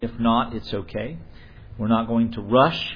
If not, it's okay. We're not going to rush.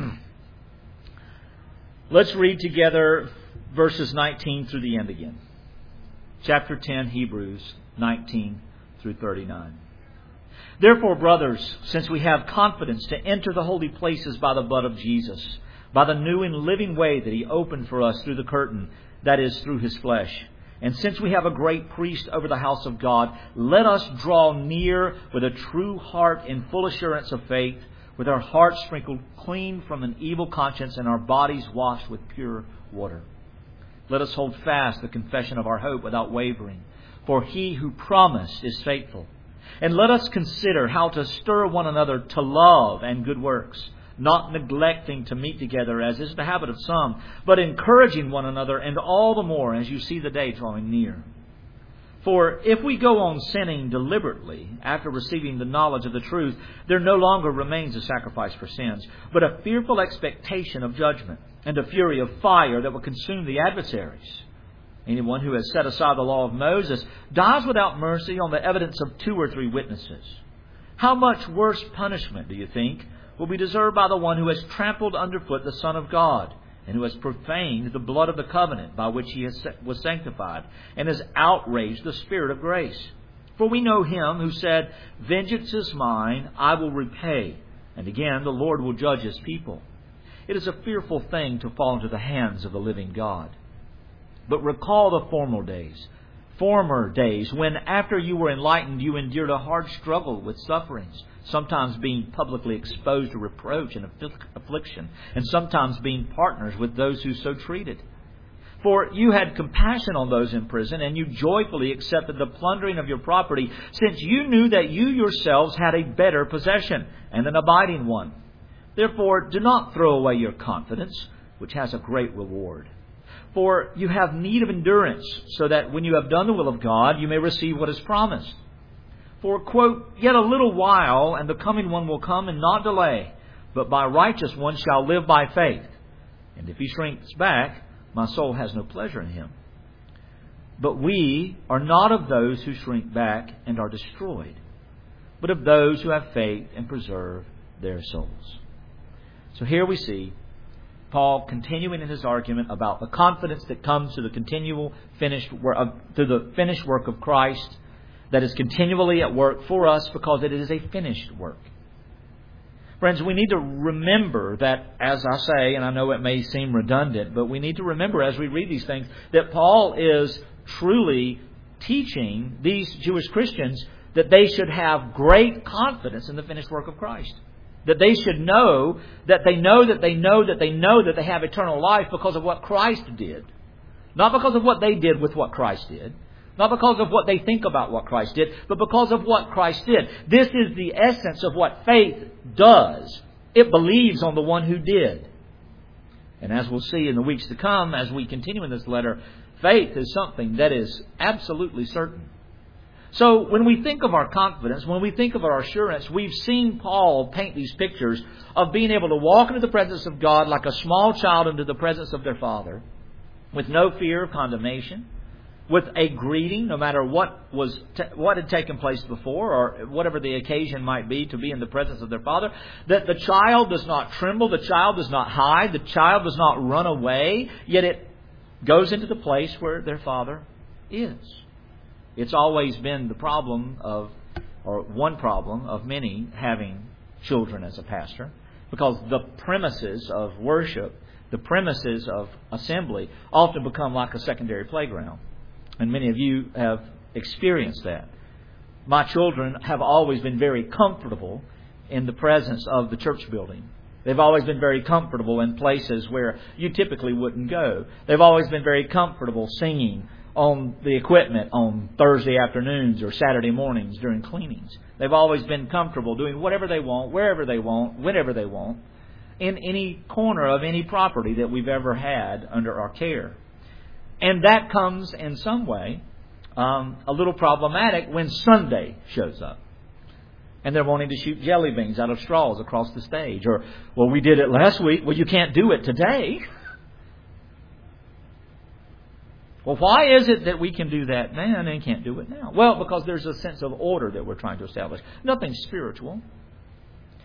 Let's read together verses 19 through the end again. Chapter 10, Hebrews 19 through 39. Therefore, brothers, since we have confidence to enter the holy places by the blood of Jesus, by the new and living way that He opened for us through the curtain, that is, through His flesh. And since we have a great priest over the house of God, let us draw near with a true heart in full assurance of faith, with our hearts sprinkled clean from an evil conscience and our bodies washed with pure water. Let us hold fast the confession of our hope without wavering, for He who promised is faithful. And let us consider how to stir one another to love and good works, not neglecting to meet together as is the habit of some, but encouraging one another, and all the more as you see the day drawing near. For if we go on sinning deliberately after receiving the knowledge of the truth, there no longer remains a sacrifice for sins, but a fearful expectation of judgment and a fury of fire that will consume the adversaries. Anyone who has set aside the law of Moses dies without mercy on the evidence of 2 or 3 witnesses. How much worse punishment, do you think, will be deserved by the one who has trampled underfoot the Son of God, and who has profaned the blood of the covenant by which He was sanctified, and has outraged the Spirit of grace? For we know Him who said, "Vengeance is mine, I will repay." And again, the Lord will judge His people. It is a fearful thing to fall into the hands of the living God. But recall the former days, when after you were enlightened, you endured a hard struggle with sufferings, sometimes being publicly exposed to reproach and affliction, and sometimes being partners with those who so treated. For you had compassion on those in prison, and you joyfully accepted the plundering of your property, since you knew that you yourselves had a better possession, and an abiding one. Therefore, do not throw away your confidence, which has a great reward. For you have need of endurance, so that when you have done the will of God, you may receive what is promised. For, quote, "Yet a little while, and the coming one will come and not delay, but my righteous one shall live by faith. And if he shrinks back, my soul has no pleasure in him." But we are not of those who shrink back and are destroyed, but of those who have faith and preserve their souls. So here we see Paul continuing in his argument about the confidence that comes to the finished work of Christ, that is continually at work for us because it is a finished work. Friends, we need to remember that, as I say, and I know it may seem redundant, but we need to remember as we read these things that Paul is truly teaching these Jewish Christians that they should have great confidence in the finished work of Christ. That they should know that they know that they know that they know that they have eternal life because of what Christ did. Not because of what they did with what Christ did. Not because of what they think about what Christ did, but because of what Christ did. This is the essence of what faith does. It believes on the one who did. And as we'll see in the weeks to come, as we continue in this letter, faith is something that is absolutely certain. So when we think of our confidence, when we think of our assurance, we've seen Paul paint these pictures of being able to walk into the presence of God like a small child into the presence of their Father, with no fear of condemnation, with a greeting, no matter what had taken place before or whatever the occasion might be to be in the presence of their Father, that the child does not tremble, the child does not hide, the child does not run away, yet it goes into the place where their Father is. It's always been the problem one problem of many having children as a pastor, because the premises of worship, the premises of assembly often become like a secondary playground. And many of you have experienced that. My children have always been very comfortable in the presence of the church building. They've always been very comfortable in places where you typically wouldn't go. They've always been very comfortable singing on the equipment on Thursday afternoons or Saturday mornings during cleanings. They've always been comfortable doing whatever they want, wherever they want, whenever they want, in any corner of any property that we've ever had under our care. And that comes in some way a little problematic when Sunday shows up. And they're wanting to shoot jelly beans out of straws across the stage. Or, well, we did it last week. Well, you can't do it today. Well, why is it that we can do that then and can't do it now? Well, because there's a sense of order that we're trying to establish. Nothing spiritual.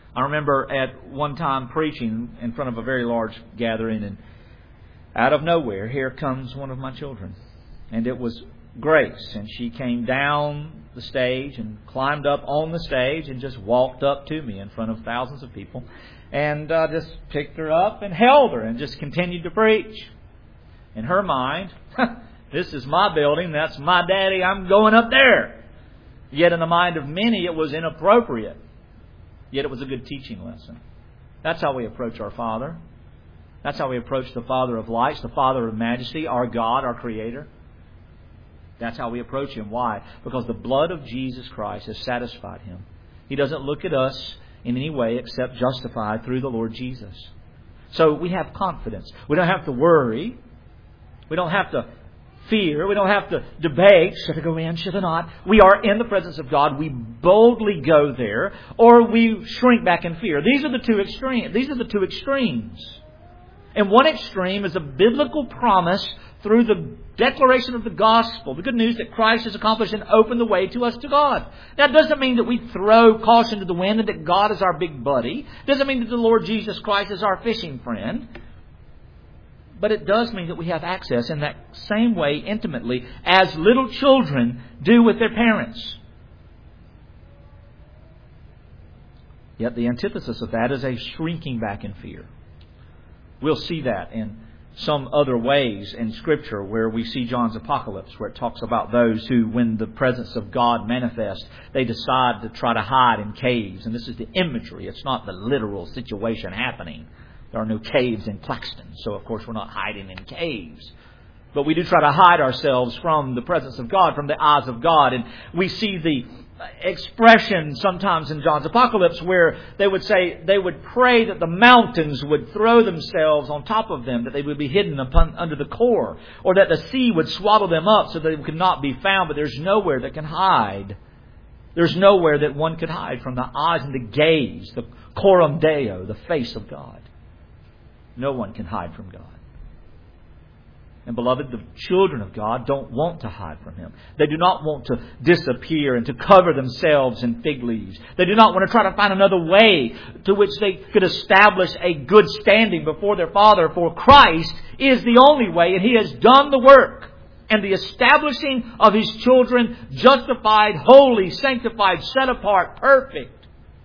I remember at one time preaching in front of a very large gathering, and out of nowhere, here comes one of my children. And it was Grace, and she came down the stage and climbed up on the stage and just walked up to me in front of thousands of people, and just picked her up and held her and just continued to preach. In her mind, this is my building, that's my daddy, I'm going up there. Yet in the mind of many it was inappropriate. Yet it was a good teaching lesson. That's how we approach our Father. That's how we approach the Father of lights, the Father of majesty, our God, our Creator. That's how we approach Him. Why? Because the blood of Jesus Christ has satisfied Him. He doesn't look at us in any way except justified through the Lord Jesus. So we have confidence. We don't have to worry. We don't have to fear. We don't have to debate. Should I go in? Should I not? We are in the presence of God. We boldly go there, or we shrink back in fear. These are the two extremes. And one extreme is a biblical promise through the declaration of the gospel, the good news that Christ has accomplished and opened the way to us to God. That doesn't mean that we throw caution to the wind and that God is our big buddy. It doesn't mean that the Lord Jesus Christ is our fishing friend. But it does mean that we have access in that same way intimately as little children do with their parents. Yet the antithesis of that is a shrinking back in fear. We'll see that in some other ways in Scripture where we see John's Apocalypse, where it talks about those who, when the presence of God manifests, they decide to try to hide in caves. And this is the imagery. It's not the literal situation happening. There are no caves in Claxton, so of course we're not hiding in caves. But we do try to hide ourselves from the presence of God, from the eyes of God. And we see the expression sometimes in John's Apocalypse where they would say, they would pray that the mountains would throw themselves on top of them, that they would be hidden under the core, or that the sea would swallow them up so that they could not be found. But there's nowhere that can hide. There's nowhere that one could hide from the eyes and the gaze, the coram Deo, the face of God. No one can hide from God. And beloved, the children of God don't want to hide from Him. They do not want to disappear and to cover themselves in fig leaves. They do not want to try to find another way to which they could establish a good standing before their Father. For Christ is the only way, and He has done the work. And the establishing of His children, justified, holy, sanctified, set apart, perfect,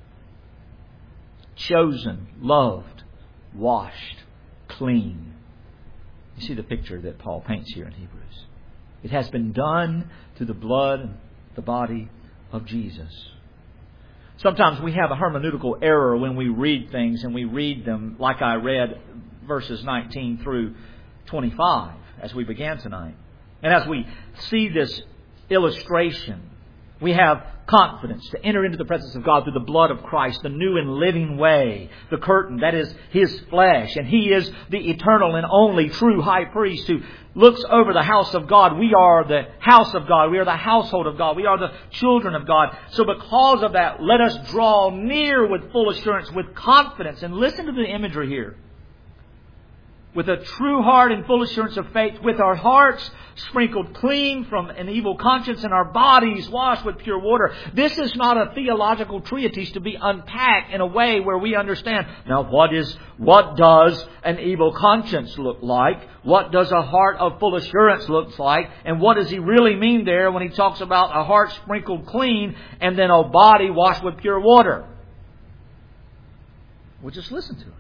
chosen, loved, washed, clean. You see the picture that Paul paints here in Hebrews. It has been done through the blood and the body of Jesus. Sometimes we have a hermeneutical error when we read things, and we read them like I read verses 19 through 25 as we began tonight. And as we see this illustration, we have confidence to enter into the presence of God through the blood of Christ, the new and living way, the curtain, that is His flesh. And He is the eternal and only true high priest who looks over the house of God. We are the house of God. We are the household of God. We are the children of God. So because of that, let us draw near with full assurance, with confidence. And listen to the imagery here. With a true heart and full assurance of faith, with our hearts sprinkled clean from an evil conscience and our bodies washed with pure water. This is not a theological treatise to be unpacked in a way where we understand, now what does an evil conscience look like? What does a heart of full assurance look like? And what does he really mean there when he talks about a heart sprinkled clean and then a body washed with pure water? We'll just listen to it.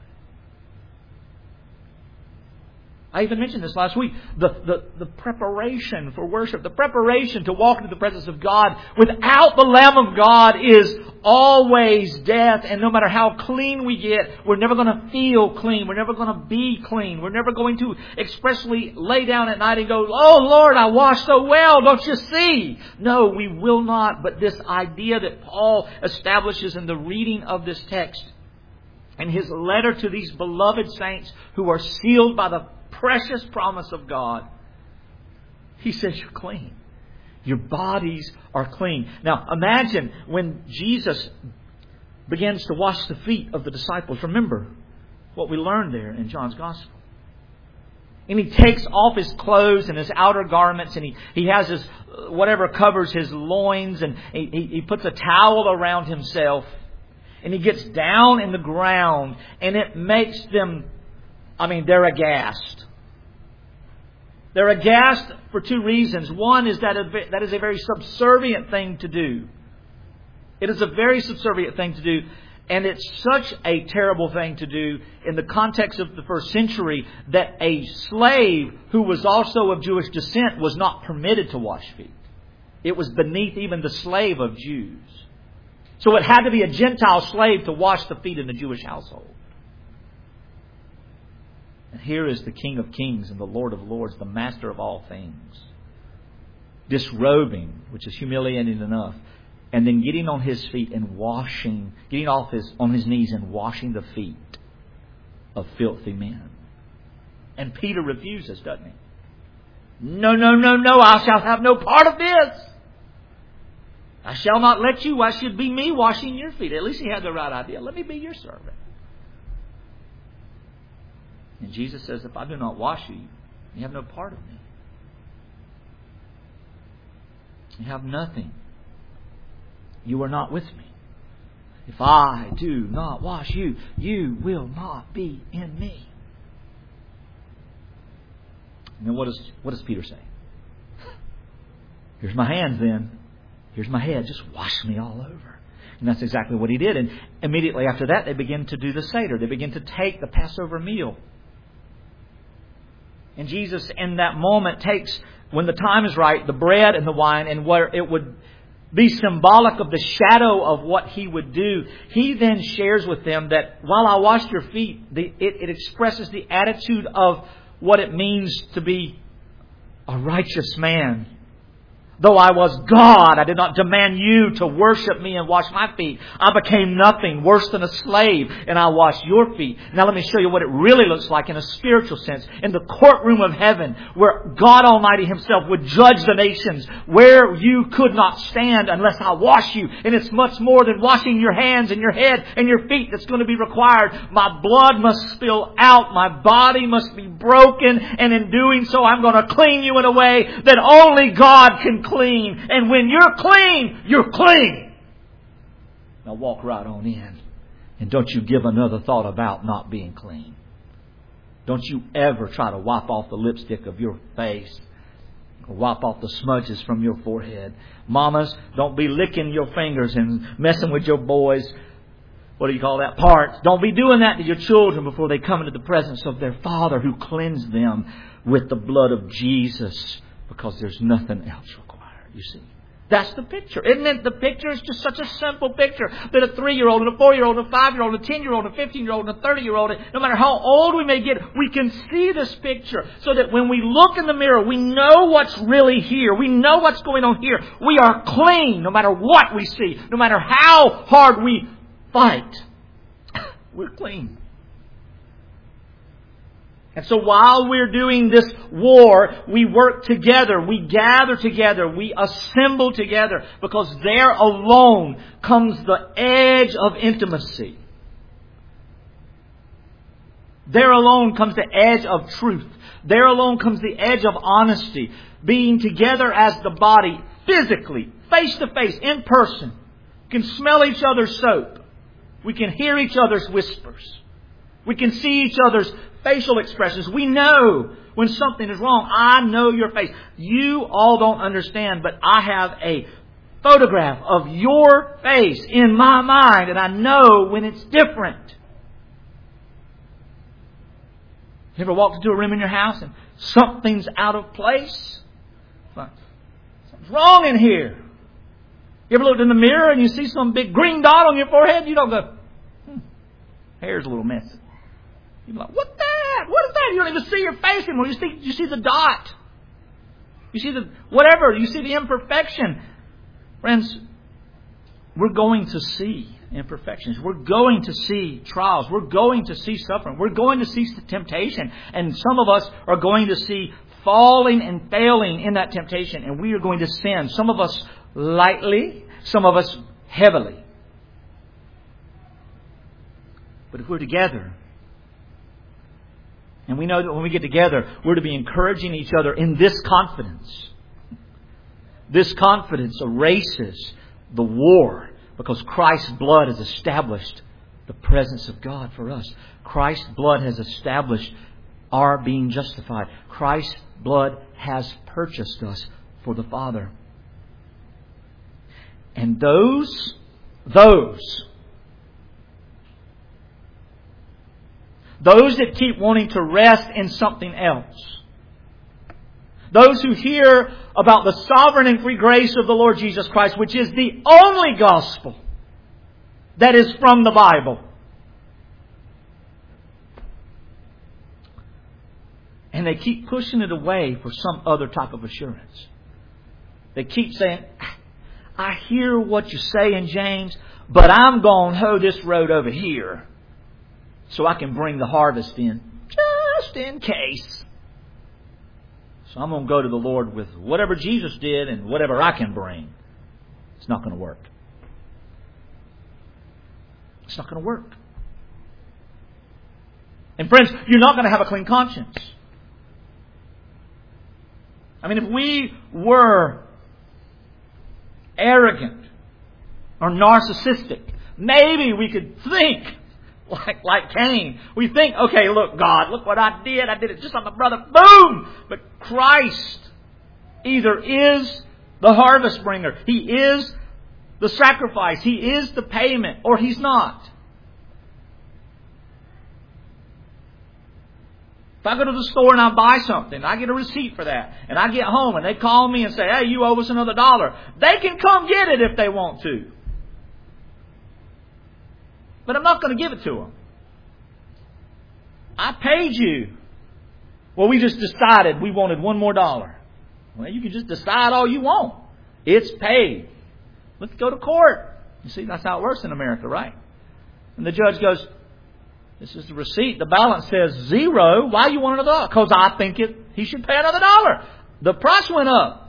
I even mentioned this last week. The preparation for worship, the preparation to walk into the presence of God without the Lamb of God is always death. And no matter how clean we get, we're never going to feel clean. We're never going to be clean. We're never going to expressly lay down at night and go, "Oh Lord, I washed so well, don't you see?" No, we will not. But this idea that Paul establishes in the reading of this text and his letter to these beloved saints who are sealed by the precious promise of God, he says you're clean. Your bodies are clean. Now imagine when Jesus begins to wash the feet of the disciples. Remember what we learned there in John's Gospel. And he takes off his clothes and his outer garments, and he has his whatever covers his loins, and he puts a towel around himself. And He gets down in the ground, and it makes them, they're aghast. They're aghast for two reasons. One is that is a very subservient thing to do. It is a very subservient thing to do. And it's such a terrible thing to do in the context of the first century that a slave who was also of Jewish descent was not permitted to wash feet. It was beneath even the slave of Jews. So it had to be a Gentile slave to wash the feet in the Jewish household. And here is the King of Kings and the Lord of Lords, the Master of all things, disrobing, which is humiliating enough, and then getting on His feet and washing, getting on His knees and washing the feet of filthy men. And Peter refuses, doesn't he? No, I shall have no part of this. I shall not let you. Why should it be me washing your feet? At least he had the right idea. Let me be your servant. And Jesus says, if I do not wash you, you have no part of me. You have nothing. You are not with me. If I do not wash you, you will not be in me. And then what does Peter say? Here's my hands then. Here's my head. Just wash me all over. And that's exactly what he did. And immediately after that, they begin to do the Seder. They begin to take the Passover meal. And Jesus, in that moment, takes, when the time is right, the bread and the wine, and where it would be symbolic of the shadow of what He would do. He then shares with them that while I washed your feet, it expresses the attitude of what it means to be a righteous man. Though I was God, I did not demand you to worship me and wash my feet. I became nothing worse than a slave, and I washed your feet. Now let me show you what it really looks like in a spiritual sense. In the courtroom of heaven, where God Almighty Himself would judge the nations, where you could not stand unless I wash you. And it's much more than washing your hands and your head and your feet that's going to be required. My blood must spill out. My body must be broken. And in doing so, I'm going to clean you in a way that only God can clean. And when you're clean, you're clean. Now walk right on in. And don't you give another thought about not being clean. Don't you ever try to wipe off the lipstick of your face or wipe off the smudges from your forehead. Mamas, don't be licking your fingers and messing with your boys', parts. Don't be doing that to your children before they come into the presence of their Father who cleansed them with the blood of Jesus, because there's nothing else required. You see, that's the picture. Isn't it? The picture is just such a simple picture that a 3-year-old and a 4-year-old and a 5-year-old and a 10-year-old and a 15-year-old and a 30-year-old, no matter how old we may get, we can see this picture so that when we look in the mirror, we know what's really here. We know what's going on here. We are clean no matter what we see, no matter how hard we fight. We're clean. And so while we're doing this war, we work together, we gather together, we assemble together, because there alone comes the edge of intimacy. There alone comes the edge of truth. There alone comes the edge of honesty. Being together as the body, physically, face to face, in person. We can smell each other's soap. We can hear each other's whispers. We can see each other's facial expressions. We know when something is wrong. I know your face. You all don't understand, but I have a photograph of your face in my mind, and I know when it's different. You ever walked into a room in your house and something's out of place? Something's wrong in here. You ever looked in the mirror and you see some big green dot on your forehead? You don't go, hair's a little messy. You're like, what's that? What is that? You don't even see your face anymore. You see the dot. You see the whatever. You see the imperfection. Friends, we're going to see imperfections. We're going to see trials. We're going to see suffering. We're going to see temptation. And some of us are going to see falling and failing in that temptation. And we are going to sin. Some of us lightly. Some of us heavily. But if we're together, and we know that when we get together, we're to be encouraging each other in this confidence. This confidence erases the war Because Christ's blood has established the presence of God for us. Christ's blood has established our being justified. Christ's blood has purchased us for the Father. And those that keep wanting to rest in something else, those who hear about the sovereign and free grace of the Lord Jesus Christ, which is the only gospel that is from the Bible, and they keep pushing it away for some other type of assurance. They keep saying, I hear what you say in James, but I'm going to hoe this road over here so I can bring the harvest in, just in case. So I'm going to go to the Lord with whatever Jesus did and whatever I can bring. It's not going to work. It's not going to work. And friends, you're not going to have a clean conscience. I mean, if we were arrogant or narcissistic, maybe we could think like Cain. We think, okay, look, God, look what I did. I did it just on my brother. Boom! But Christ either is the harvest bringer, He is the sacrifice, He is the payment, or He's not. If I go to the store and I buy something, I get a receipt for that, and I get home and they call me and say, hey, you owe us another $1. They can come get it if they want to. But I'm not going to give it to them. I paid you. Well, we just decided we wanted one more $1. Well, you can just decide all you want. It's paid. Let's go to court. You see, that's how it works in America, right? And the judge goes, this is the receipt. The balance says 0. Why you want another $1? Because I think he should pay another $1. The price went up.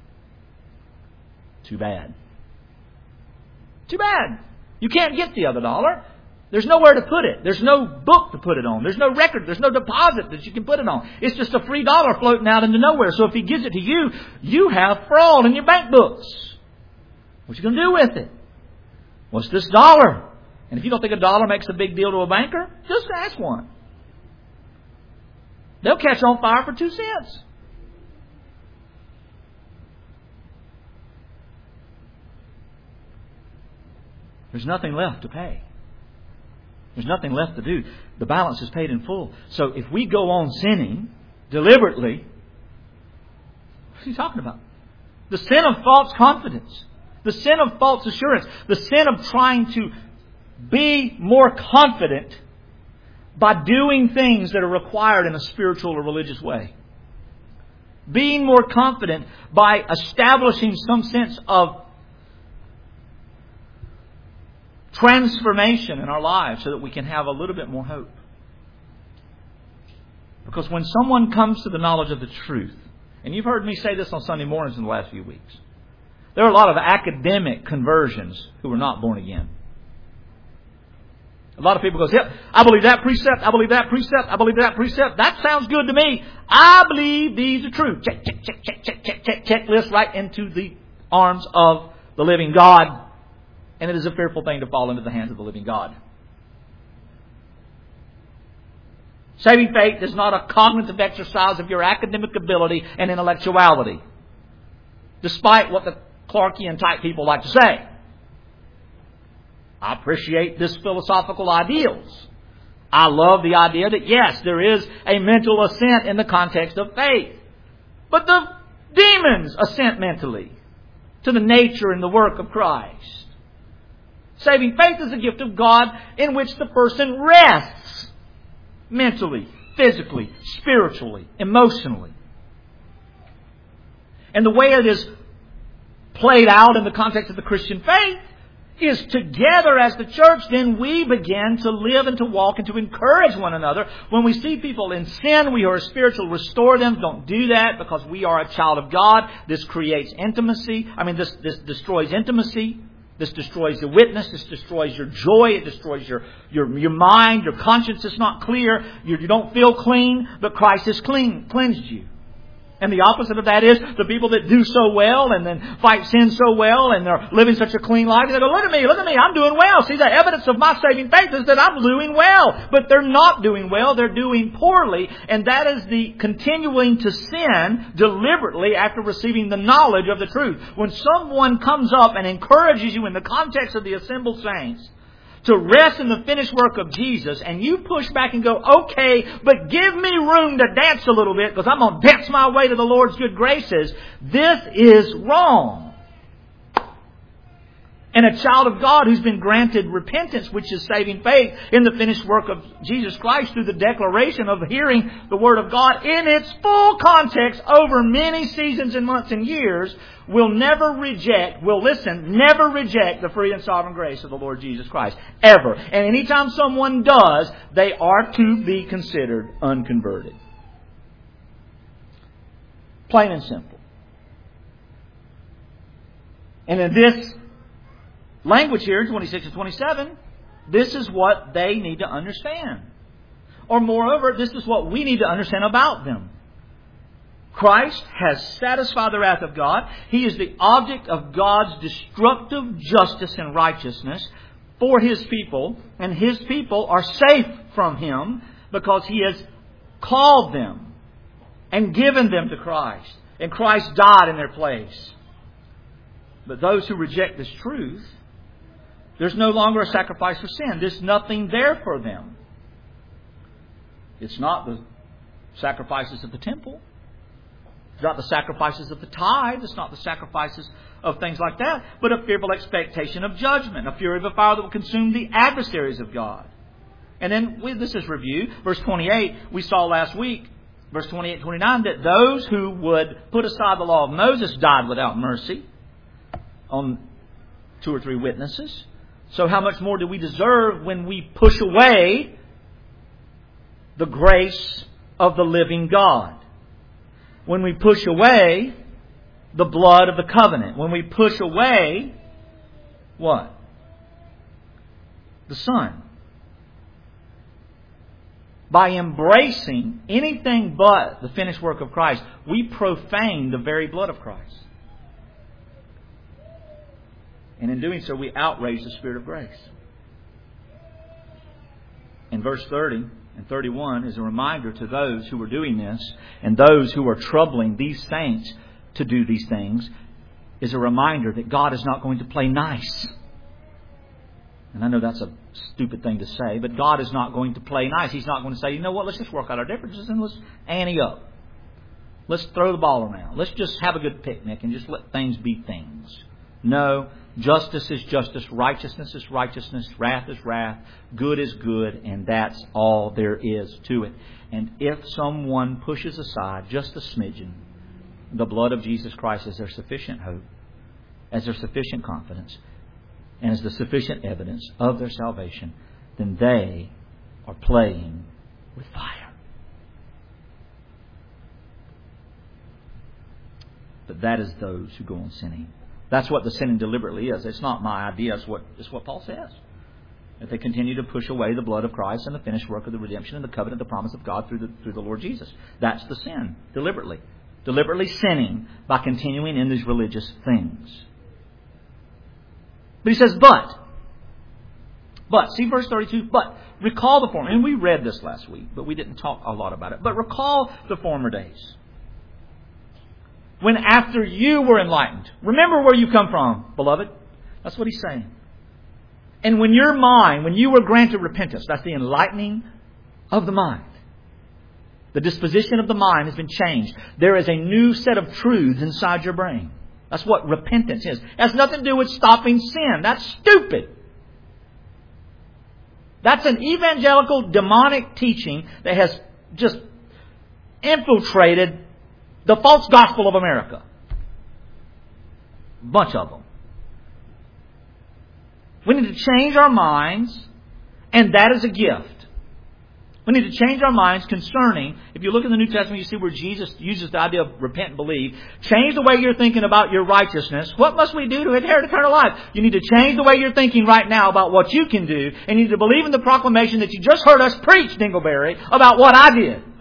Too bad. Too bad. You can't get the other $1. There's nowhere to put it. There's no book to put it on. There's no record. There's no deposit that you can put it on. It's just a free $1 floating out into nowhere. So if he gives it to you, you have fraud in your bank books. What you going to do with it? What's this $1? And if you don't think $1 makes a big deal to a banker, just ask one. They'll catch on fire for 2 cents. There's nothing left to pay. There's nothing left to do. The balance is paid in full. So if we go on sinning deliberately, what's he talking about? The sin of false confidence. The sin of false assurance. The sin of trying to be more confident by doing things that are required in a spiritual or religious way. Being more confident by establishing some sense of transformation in our lives so that we can have a little bit more hope. Because when someone comes to the knowledge of the truth, and you've heard me say this on Sunday mornings in the last few weeks, there are a lot of academic conversions who are not born again. A lot of people go, yep, I believe that precept, I believe that precept, I believe that precept. That sounds good to me. I believe these are true. Check, check, check, check, check, check, check, checklist right into the arms of the living God. And it is a fearful thing to fall into the hands of the living God. Saving faith is not a cognitive exercise of your academic ability and intellectuality, despite what the Clarkian type people like to say. I appreciate this philosophical ideals. I love the idea that yes, there is a mental assent in the context of faith. But the demons assent mentally to the nature and the work of Christ. Saving faith is a gift of God in which the person rests mentally, physically, spiritually, emotionally. And the way it is played out in the context of the Christian faith is together as the church, then we begin to live and to walk and to encourage one another. When we see people in sin, we are spiritual, restore them. Don't do that because we are a child of God. This creates intimacy. This destroys intimacy. This destroys the witness. This destroys your joy. It destroys your mind. Your conscience is not clear. You don't feel clean, but Christ has cleansed you. And the opposite of that is the people that do so well and then fight sin so well and they're living such a clean life. And they go, look at me, I'm doing well. See, the evidence of my saving faith is that I'm doing well. But they're not doing well, they're doing poorly. And that is the continuing to sin deliberately after receiving the knowledge of the truth. When someone comes up and encourages you in the context of the assembled saints to rest in the finished work of Jesus, and you push back and go, okay, but give me room to dance a little bit because I'm going to dance my way to the Lord's good graces, this is wrong. And a child of God who's been granted repentance, which is saving faith in the finished work of Jesus Christ through the declaration of hearing the Word of God in its full context over many seasons and months and years, will never reject the free and sovereign grace of the Lord Jesus Christ. Ever. And anytime someone does, they are to be considered unconverted. Plain and simple. And in this language here in 26 and 27, this is what they need to understand. Or moreover, this is what we need to understand about them. Christ has satisfied the wrath of God. He is the object of God's destructive justice and righteousness for His people. And His people are safe from Him because He has called them and given them to Christ. And Christ died in their place. But those who reject this truth, there's no longer a sacrifice for sin. There's nothing there for them. It's not the sacrifices of the temple. It's not the sacrifices of the tithe. It's not the sacrifices of things like that. But a fearful expectation of judgment. A fury of a fire that will consume the adversaries of God. And then, this is review. Verse 28, we saw last week, verse 28 and 29, that those who would put aside the law of Moses died without mercy on 2 or 3 witnesses. So how much more do we deserve when we push away the grace of the living God? When we push away the blood of the covenant. When we push away what? The Son. By embracing anything but the finished work of Christ, we profane the very blood of Christ. And in doing so, we outrage the Spirit of grace. In verse 30 and 31 is a reminder to those who are doing this and those who are troubling these saints to do these things, is a reminder that God is not going to play nice. And I know that's a stupid thing to say, but God is not going to play nice. He's not going to say, you know what, let's just work out our differences and let's ante up. Let's throw the ball around. Let's just have a good picnic and just let things be things. No, justice is justice, righteousness is righteousness, wrath is wrath, good is good, and that's all there is to it. And if someone pushes aside just a smidgen the blood of Jesus Christ as their sufficient hope, as their sufficient confidence, and as the sufficient evidence of their salvation, then they are playing with fire. But that is those who go on sinning. That's what the sinning deliberately is. It's not my idea. It's what Paul says. That they continue to push away the blood of Christ and the finished work of the redemption and the covenant, the promise of God through the Lord Jesus. That's the sin, deliberately. Deliberately sinning by continuing in these religious things. But he says, but, see verse 32, but, recall the former, and we read this last week, but we didn't talk a lot about it, but recall the former days. When after you were enlightened, remember where you come from, beloved. That's what he's saying. And when your mind, when you were granted repentance, that's the enlightening of the mind. The disposition of the mind has been changed. There is a new set of truths inside your brain. That's what repentance is. It has nothing to do with stopping sin. That's stupid. That's an evangelical demonic teaching that has just infiltrated the false gospel of America. Bunch of them. We need to change our minds, and that is a gift. We need to change our minds concerning, if you look in the New Testament, you see where Jesus uses the idea of repent and believe. Change the way you're thinking about your righteousness. What must we do to inherit eternal life? You need to change the way you're thinking right now about what you can do, and you need to believe in the proclamation that you just heard us preach, Dingleberry, about what I did,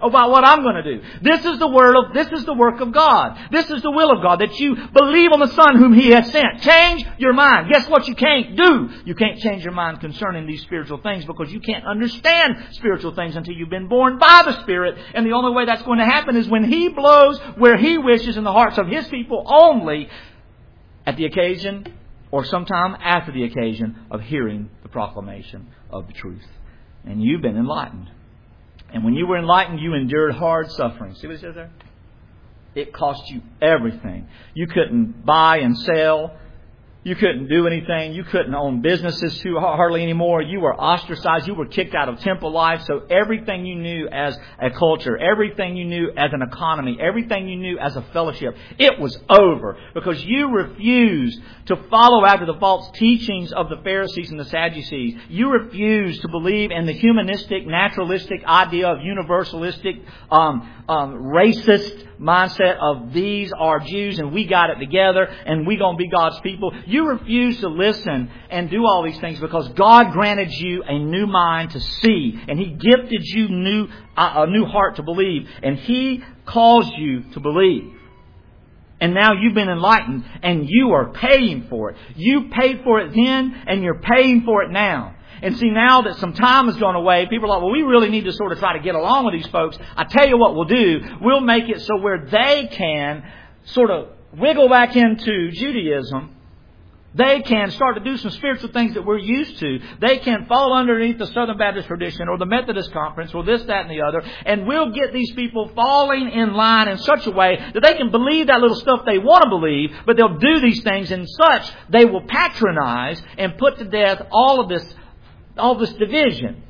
about what I'm going to do. This is the work of God. This is the will of God, that you believe on the Son whom He has sent. Change your mind. Guess what you can't do? You can't change your mind concerning these spiritual things, because you can't understand spiritual things until you've been born by the Spirit. And the only way that's going to happen is when He blows where He wishes in the hearts of His people only, at the occasion or sometime after the occasion of hearing the proclamation of the truth. And you've been enlightened. And when you were enlightened, you endured hard suffering. See what it says there? It cost you everything. You couldn't buy and sell. You couldn't do anything. You couldn't own businesses too hardly anymore. You were ostracized. You were kicked out of temple life. So everything you knew as a culture, everything you knew as an economy, everything you knew as a fellowship, it was over, because you refused to follow after the false teachings of the Pharisees and the Sadducees. You refused to believe in the humanistic, naturalistic idea of universalistic, racist mindset of these are Jews and we got it together and we going to be God's people. You refuse to listen and do all these things because God granted you a new mind to see, and He gifted you a new heart to believe, and He calls you to believe. And now you've been enlightened and you are paying for it. You paid for it then and you're paying for it now. And see, now that some time has gone away, people are like, well, we really need to sort of try to get along with these folks. I tell you what we'll do. We'll make it so where they can sort of wiggle back into Judaism. They can start to do some spiritual things that we're used to. They can fall underneath the Southern Baptist tradition or the Methodist Conference or this, that, and the other. And we'll get these people falling in line in such a way that they can believe that little stuff they want to believe, but they'll do these things in such they will patronize and put to death all of this division.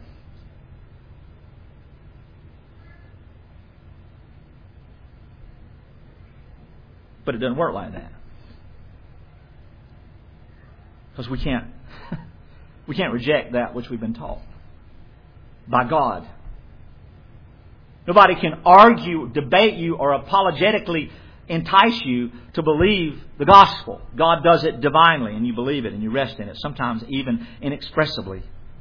But it doesn't work like that. Because we can't reject that which we've been taught by God. Nobody can argue, debate you, or apologetically entice you to believe the gospel. God does it divinely, and you believe it and you rest in it, sometimes even inexpressibly.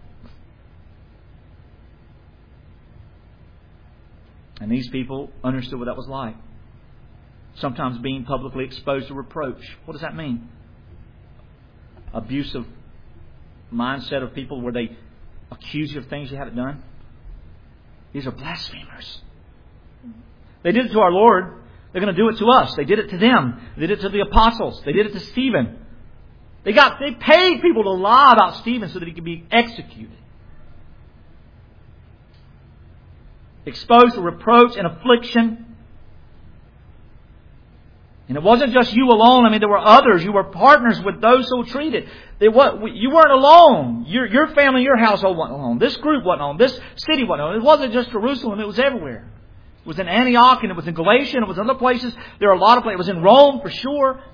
And these people understood what that was like. Sometimes being publicly exposed to reproach. What does that mean? Abusive mindset of people where they accuse you of things you haven't done. These are blasphemers. They did it to our Lord. They're going to do it to us. They did it to them. They did it to the apostles. They did it to Stephen. They paid people to lie about Stephen so that he could be executed. Exposed to reproach and affliction. And it wasn't just you alone. I mean, there were others. You were partners with those who were treated. You weren't alone. Your family, your household wasn't alone. This group wasn't alone. This city wasn't alone. It wasn't just Jerusalem. It was everywhere. It was in Antioch, and it was in Galatia, and it was in other places. There are a lot of places. It was in Rome, for sure.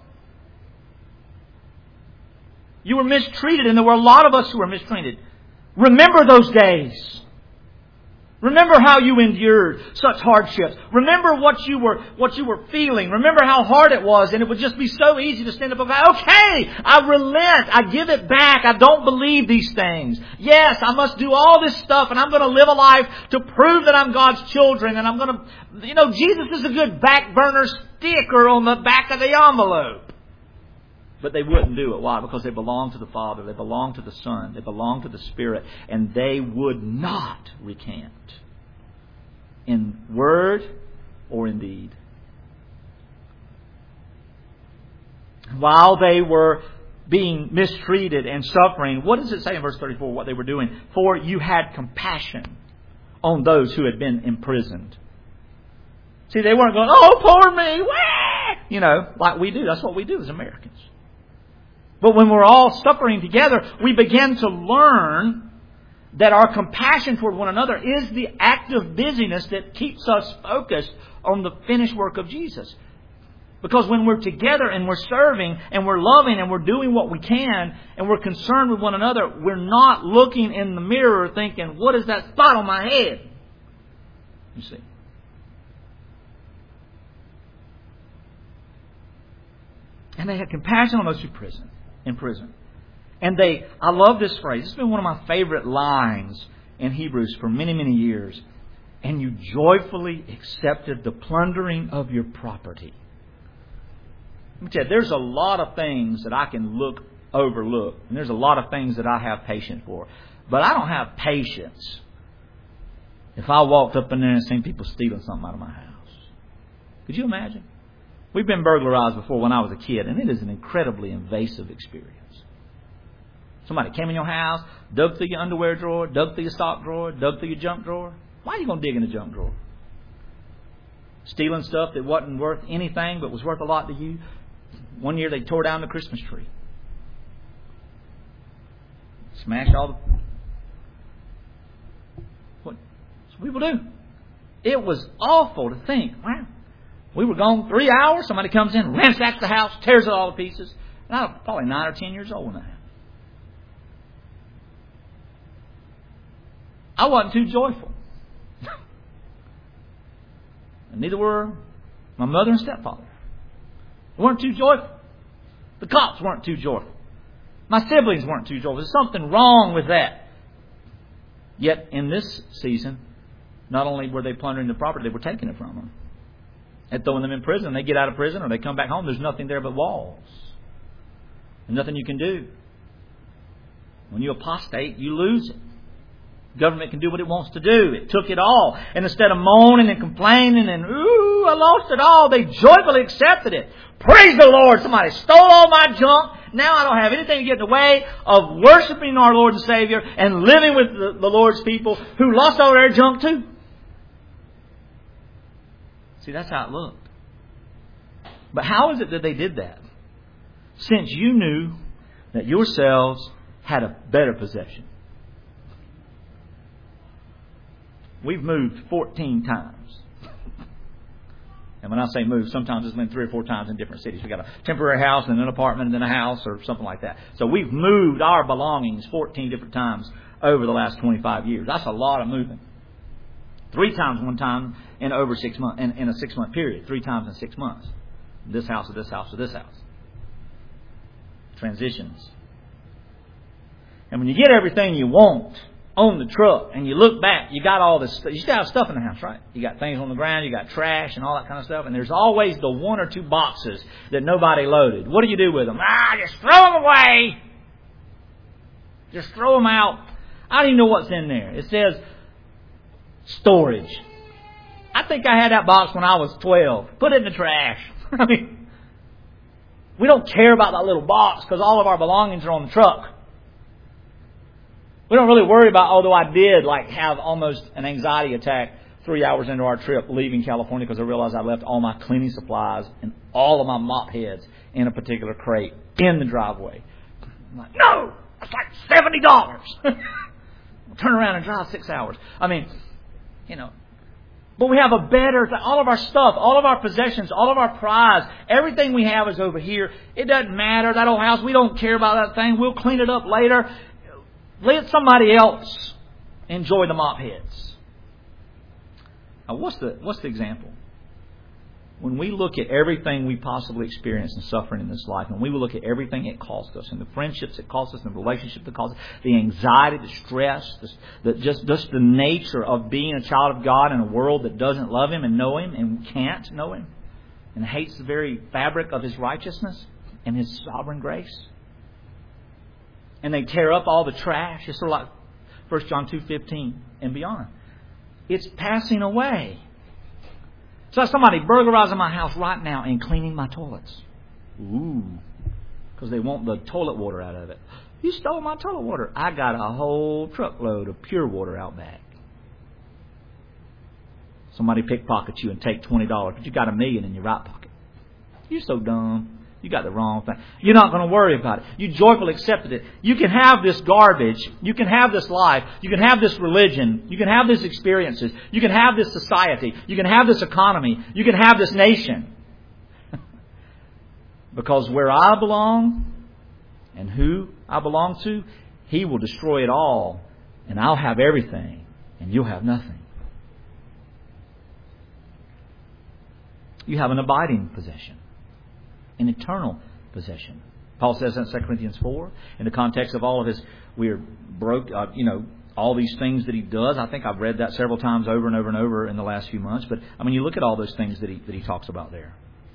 You were mistreated, and there were a lot of us who were mistreated. Remember those days. Remember how you endured such hardships. Remember what you were feeling. Remember how hard it was, and it would just be so easy to stand up and go, okay, I relent. I give it back. I don't believe these things. Yes, I must do all this stuff, and I'm going to live a life to prove that I'm God's children, and I'm going to, Jesus is a good back burner sticker on the back of the envelope. But they wouldn't do it. Why? Because they belong to the Father. They belong to the Son. They belong to the Spirit. And they would not recant in word or in deed. While they were being mistreated and suffering, what does it say in verse 34 what they were doing? For you had compassion on those who had been imprisoned. See, they weren't going, oh, poor me, wah! Like we do. That's what we do as Americans. But when we're all suffering together, we begin to learn that our compassion toward one another is the active busyness that keeps us focused on the finished work of Jesus. Because when we're together and we're serving and we're loving and we're doing what we can and we're concerned with one another, we're not looking in the mirror thinking, what is that spot on my head? You see. And they had compassion on those who in prison. And I love this phrase. It's been one of my favorite lines in Hebrews for many, many years. and you joyfully accepted the plundering of your property. Let me tell you, there's a lot of things that I can overlook, and there's a lot of things that I have patience for. But I don't have patience if I walked up in there and seen people stealing something out of my house. Could you imagine? We've been burglarized before when I was a kid, and it is an incredibly invasive experience. Somebody came in your house, dug through your underwear drawer, dug through your sock drawer, dug through your junk drawer. Why are you going to dig in the junk drawer? Stealing stuff that wasn't worth anything but was worth a lot to you. One year they tore down the Christmas tree. Smashed all the... What people do? It was awful to think, wow, we were gone 3 hours, somebody comes in, ransacks the house, tears it all to pieces. And I was probably 9 or 10 years old when that happened. I wasn't too joyful. And neither were my mother and stepfather. They weren't too joyful. The cops weren't too joyful. My siblings weren't too joyful. There's something wrong with that. Yet in this season, not only were they plundering the property, they were taking it from them. And throwing them in prison. They get out of prison or they come back home. There's nothing there but walls. And nothing you can do. When you apostate, you lose it. Government can do what it wants to do. It took it all. And instead of moaning and complaining and, ooh, I lost it all, they joyfully accepted it. Praise the Lord. Somebody stole all my junk. Now I don't have anything to get in the way of worshiping our Lord and Savior and living with the Lord's people who lost all their junk too. See, that's how it looked. But how is it that they did that? Since you knew that yourselves had a better possession. We've moved 14 times. And when I say move, sometimes it's been 3 or 4 times in different cities. We've got a temporary house and an apartment and then a house or something like that. So we've moved our belongings 14 different times over the last 25 years. That's a lot of moving. 3 times one time in over 6 months, in a 6-month period. 3 times in 6 months. This house to this house to this house. Transitions. And when you get everything you want on the truck and you look back, you got all this stuff. You still have stuff in the house, right? You got things on the ground, you got trash and all that kind of stuff. And there's always the 1 or 2 boxes that nobody loaded. What do you do with them? Just throw them away. Just throw them out. I don't even know what's in there. It says storage. I think I had that box when I was 12. Put it in the trash. I mean, we don't care about that little box because all of our belongings are on the truck. We don't really worry about, although I did have almost an anxiety attack 3 hours into our trip leaving California because I realized I left all my cleaning supplies and all of my mop heads in a particular crate in the driveway. I'm like, no! It's like $70! Turn around and drive 6 hours. I mean, But we have a better, all of our stuff, all of our possessions, all of our prize, everything we have is over here. It doesn't matter. That old house, we don't care about that thing. We'll clean it up later. Let somebody else enjoy the mop heads. Now, what's the example? When we look at everything we possibly experience and suffering in this life, and we will look at everything it costs us, and the friendships it costs us, and the relationships it costs us, the anxiety, the stress, just the nature of being a child of God in a world that doesn't love Him and know Him and can't know Him, and hates the very fabric of His righteousness and His sovereign grace. And they tear up all the trash. It's sort of like 1 John 2:15 and beyond. It's passing away. So somebody burglarizing my house right now and cleaning my toilets. Ooh. Because they want the toilet water out of it. You stole my toilet water. I got a whole truckload of pure water out back. Somebody pickpockets you and take $20, but you got $1 million in your right pocket. You're so dumb. You got the wrong thing. You're not going to worry about it. You joyfully accepted it. You can have this garbage. You can have this life. You can have this religion. You can have these experiences. You can have this society. You can have this economy. You can have this nation. Because where I belong and who I belong to, He will destroy it all. And I'll have everything. And you'll have nothing. You have an abiding possession. An eternal possession. Paul says in 2 Corinthians 4, in the context of all of his, we are broke, all these things that He does. I think I've read that several times over and over and over in the last few months. But I mean, you look at all those things that He talks about there.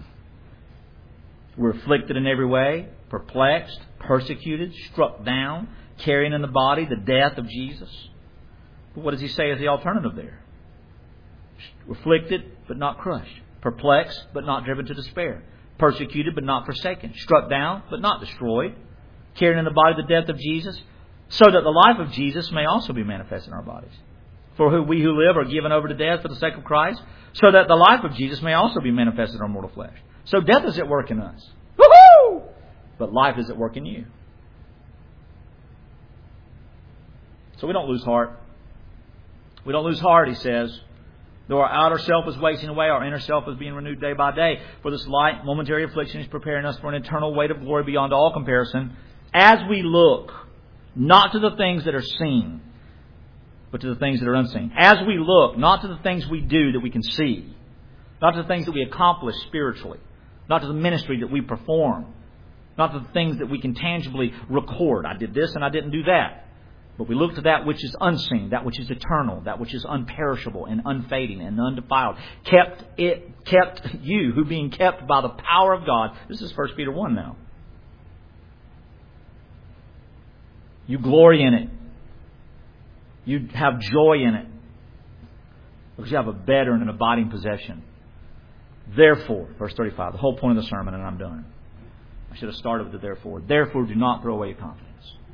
We're afflicted in every way, perplexed, persecuted, struck down, carrying in the body the death of Jesus. But what does He say as the alternative there? Afflicted, but not crushed. Perplexed, but not driven to despair. Persecuted, but not forsaken. Struck down, but not destroyed. Carrying in the body the death of Jesus, so that the life of Jesus may also be manifest in our bodies. For we who live are given over to death for the sake of Christ, so that the life of Jesus may also be manifested in our mortal flesh. So death is at work in us. Woohoo! But life is at work in you. So we don't lose heart. We don't lose heart, he says. Though our outer self is wasting away, our inner self is being renewed day by day. For this light, momentary affliction is preparing us for an eternal weight of glory beyond all comparison, as we look not to the things that are seen, but to the things that are unseen. As we look, not to the things we do that we can see, not to the things that we accomplish spiritually, not to the ministry that we perform, not to the things that we can tangibly record. I did this and I didn't do that. But we look to that which is unseen, that which is eternal, that which is unperishable and unfading and undefiled. Kept you, who being kept by the power of God. This is 1 Peter 1 now. You glory in it. You have joy in it. Because you have a better and an abiding possession. Therefore, verse 35, the whole point of the sermon, and I'm done. I should have started with the therefore. Therefore, do not throw away your confidence.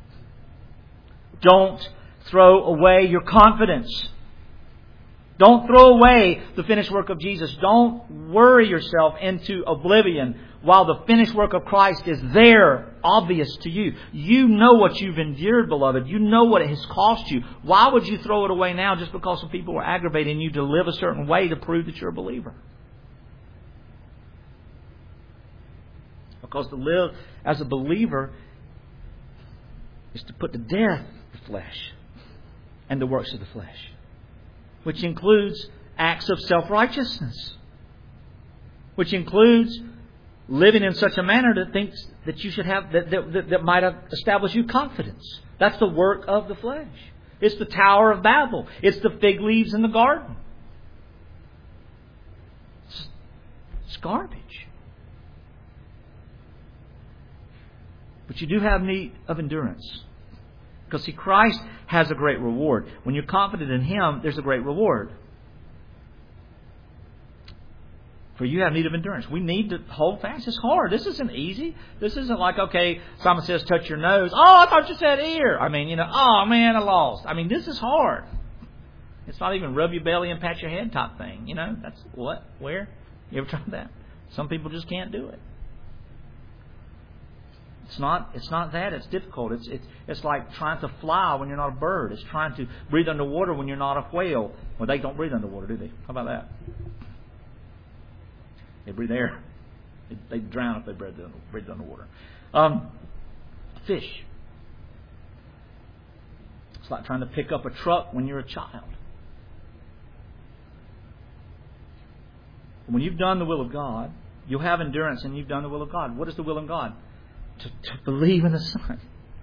Don't throw away your confidence. Don't throw away the finished work of Jesus. Don't worry yourself into oblivion while the finished work of Christ is there, obvious to you. You know what you've endured, beloved. You know what it has cost you. Why would you throw it away now just because some people are aggravating you to live a certain way to prove that you're a believer? Because to live as a believer is to put to death the flesh and the works of the flesh, which includes acts of self-righteousness, which includes living in such a manner that thinks that you should have that might establish you confidence. That's the work of the flesh. It's the Tower of Babel. It's the fig leaves in the garden. It's garbage. But you do have need of endurance. Because, see, Christ has a great reward. When you're confident in Him, there's a great reward. For you have need of endurance. We need to hold fast. It's hard. This isn't easy. This isn't like, okay, Simon says touch your nose. Oh, I thought you said ear. I mean, oh man, I lost. I mean, this is hard. It's not even rub your belly and pat your head type thing. That's what? Where? You ever tried that? Some people just can't do it. It's not that. It's difficult. It's like trying to fly when you're not a bird. It's trying to breathe underwater when you're not a whale. Well, they don't breathe underwater, do they? How about that? They breathe air. They drown if they breathe underwater. Fish. It's like trying to pick up a truck when you're a child. When you've done the will of God, you'll have endurance and you've done the will of God. What is the will of God? To believe in the Son.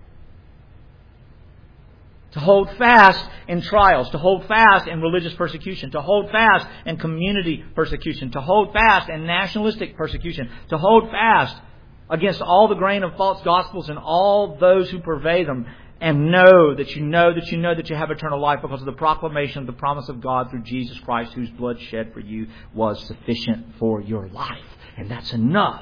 To hold fast in trials. To hold fast in religious persecution. To hold fast in community persecution. To hold fast in nationalistic persecution. To hold fast against all the grain of false gospels and all those who pervade them. And know that you have eternal life because of the proclamation of the promise of God through Jesus Christ, whose blood shed for you was sufficient for your life. And that's enough.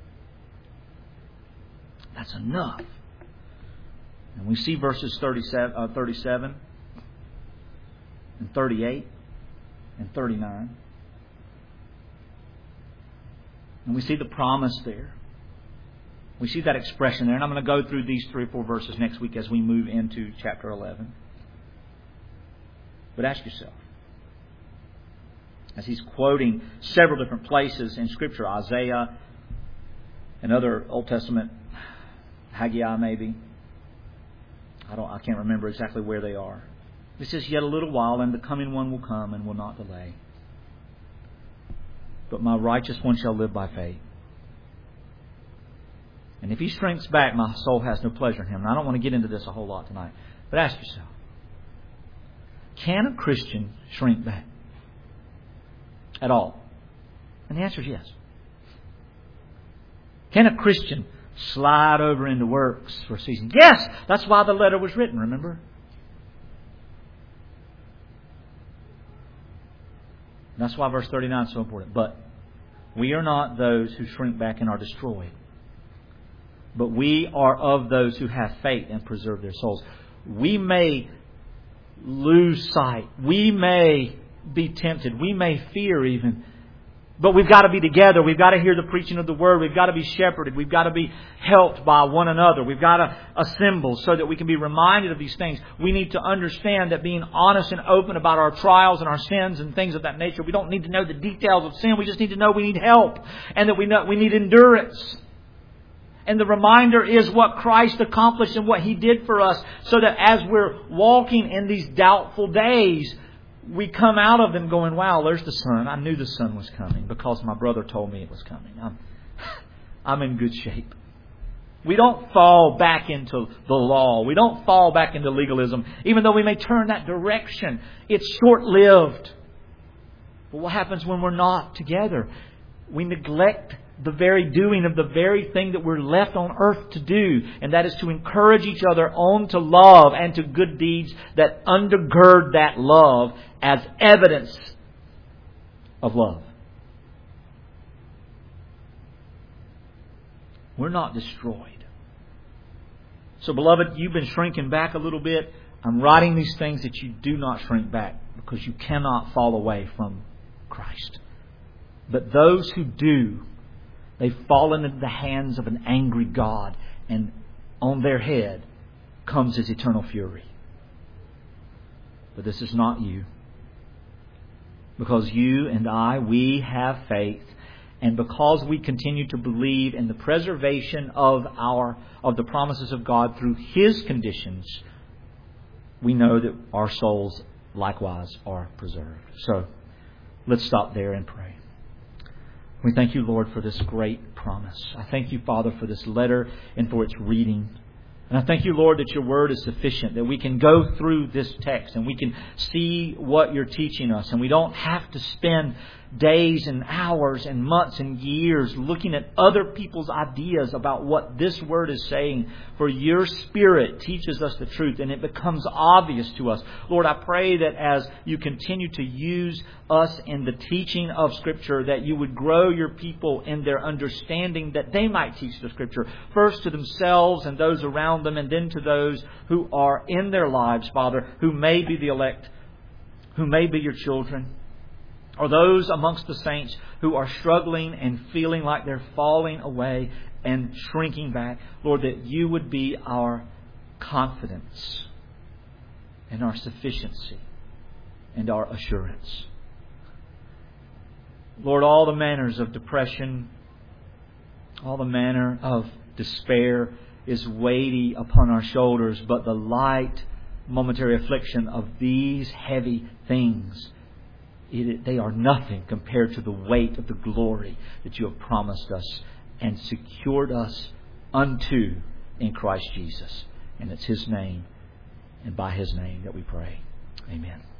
That's enough. And we see verses 37 and 38 and 39. And we see the promise there. We see that expression there. And I'm going to go through these 3 or 4 verses next week as we move into chapter 11. But ask yourself, as he's quoting several different places in Scripture, Isaiah and other Old Testament, Haggai maybe. I can't remember exactly where they are. He says, yet a little while and the coming one will come and will not delay. But my righteous one shall live by faith. And if he shrinks back, my soul has no pleasure in him. And I don't want to get into this a whole lot tonight. But ask yourself, Can a Christian shrink back at all? And the answer is yes. Can a Christian slide over into works for a season? Yes! That's why the letter was written, remember? That's why verse 39 is so important. But we are not those who shrink back and are destroyed, but we are of those who have faith and preserve their souls. We may lose sight. We may be tempted. We may fear even. But we've got to be together. We've got to hear the preaching of the Word. We've got to be shepherded. We've got to be helped by one another. We've got to assemble so that we can be reminded of these things. We need to understand that being honest and open about our trials and our sins and things of that nature, we don't need to know the details of sin. We just need to know we need help and that we need endurance. And the reminder is what Christ accomplished and what He did for us, so that as we're walking in these doubtful days, we come out of them going, wow, there's the sun. I knew the sun was coming because my brother told me it was coming. I'm in good shape. We don't fall back into the law. We don't fall back into legalism, even though we may turn that direction. It's short-lived. But what happens when we're not together? We neglect the very doing of the very thing that we're left on earth to do. And that is to encourage each other on to love and to good deeds that undergird that love as evidence of love. We're not destroyed. So, beloved, you've been shrinking back a little bit. I'm writing these things that you do not shrink back, because you cannot fall away from Christ. But those who do, they've fallen into the hands of an angry God, and on their head comes His eternal fury. But this is not you. Because you and I, we have faith, and because we continue to believe in the preservation of the promises of God through His conditions, we know that our souls likewise are preserved. So, let's stop there and pray. We thank you, Lord, for this great promise. I thank you, Father, for this letter and for its reading. And I thank you, Lord, that your word is sufficient, that we can go through this text and we can see what you're teaching us. And we don't have to spend days and hours and months and years looking at other people's ideas about what this word is saying. For your Spirit teaches us the truth and it becomes obvious to us. Lord, I pray that as you continue to use us in the teaching of Scripture, that you would grow your people in their understanding, that they might teach the Scripture first to themselves and those around them, and then to those who are in their lives, Father, who may be the elect, who may be your children, or those amongst the saints who are struggling and feeling like they're falling away and shrinking back. Lord, that you would be our confidence and our sufficiency and our assurance. Lord, all the manners of depression, all the manner of despair is weighty upon our shoulders, but the light momentary affliction of these heavy things, they are nothing compared to the weight of the glory that you have promised us and secured us unto in Christ Jesus. And it's His name and by His name that we pray. Amen.